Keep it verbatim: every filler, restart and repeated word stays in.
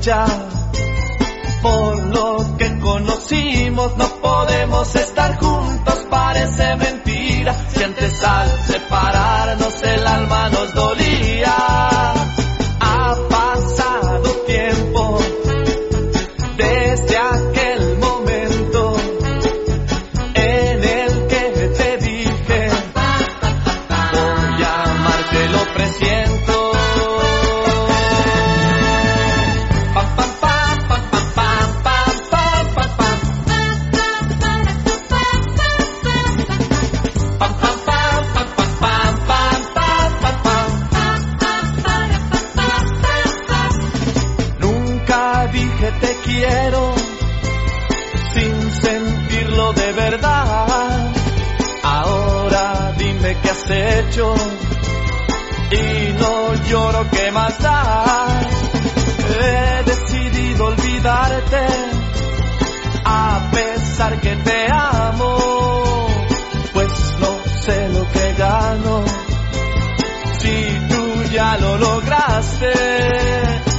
ya. Por lo que conocimos no podemos estar juntos, parece mentira. Si antes al separarnos el alma nos dolía. Ha pasado tiempo desde aquel momento en el que te dije voy a amarte, lo presiento. Dije te quiero sin sentirlo de verdad. Ahora dime qué has hecho y no lloro, ¿qué más da? He decidido olvidarte a pesar que te amo, pues no sé lo que gano si tú ya lo lograste.